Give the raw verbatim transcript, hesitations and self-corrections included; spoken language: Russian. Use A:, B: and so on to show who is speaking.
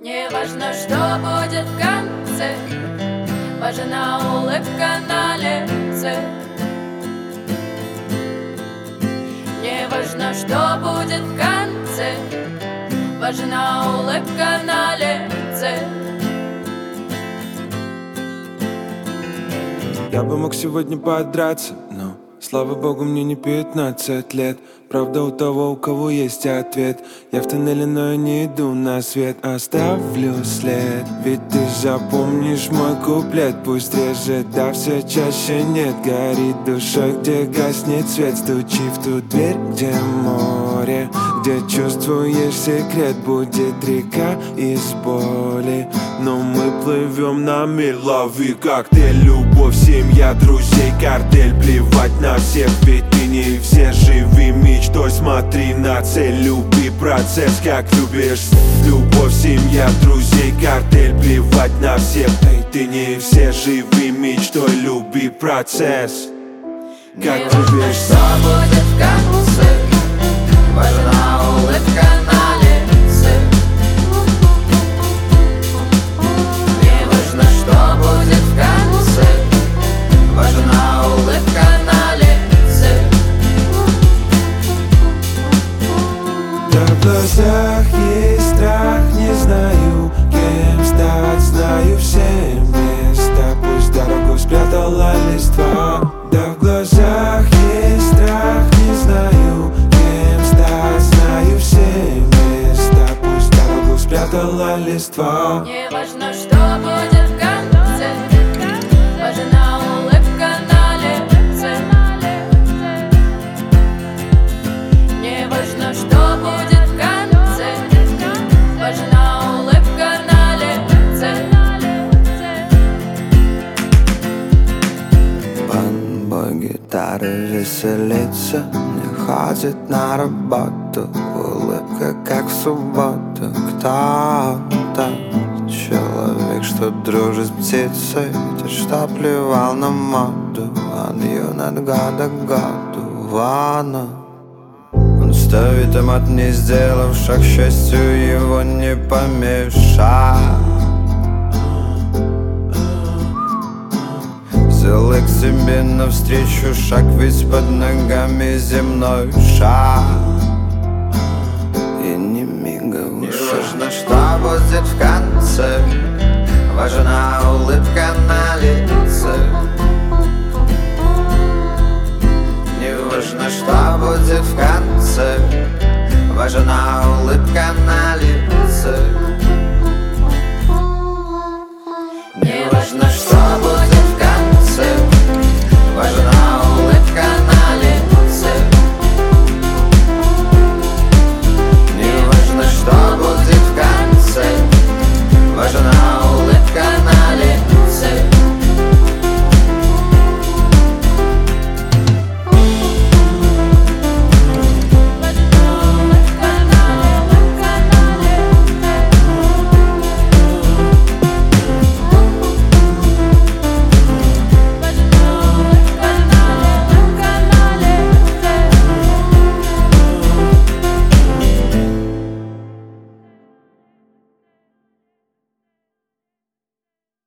A: Не важно, что будет в конце, важна улыбка на лице. Не важно, что будет в конце, важна улыбка на лице.
B: Я бы мог сегодня подраться, но, слава богу, мне не пятнадцать лет. Правда, у того, у кого есть ответ. Я в тоннеле, но я не иду на свет. Оставлю след, ведь ты запомнишь мой куплет. Пусть реже, да все чаще нет. Горит душой, где гаснет свет. Стучи в ту дверь, где море, где чувствуешь секрет. Будет река из боли, но мы плывем на мир. Лови коктейль, любовь, семья, друзей, картель. Плевать на всех, ведь ты не все. Живи мечтой, смотри на цель. Люби процесс, как любишь. Любовь, семья, друзей, картель. Плевать на всех, эй, ты не все. Живи мечтой, люби процесс, как любишь.
A: Что будет в конце, важна улыбка на лице. Не важно, что будет в конце, важна улыбка на лице.
B: Да в глазах есть страх, не знаю, кем стать. Знаю все места, пусть дорогу спрятала листва. Да в глазах есть страх, не знаю, кем стать. Знаю все места, пусть дорогу спрятала листва.
A: Не важно, что будет в конце, важна улыбка на лице. Не важно, что будет в конце, важна улыбка на лице.
C: Бой гитары веселится, не ходит на работу. Улыбка, как в субботу. Кто-то, человек, что дружит с птицей, ветер, что плевал на моду. Он юн от года к году. Ванна, он ставит томат, не сделав шаг, к счастью его не помешать. Сделай к себе навстречу шаг, ведь под ногами земной шар. И не мигай. Не важно, что будет в конце, важна улыбка на лице. Не важно, что будет в конце, важна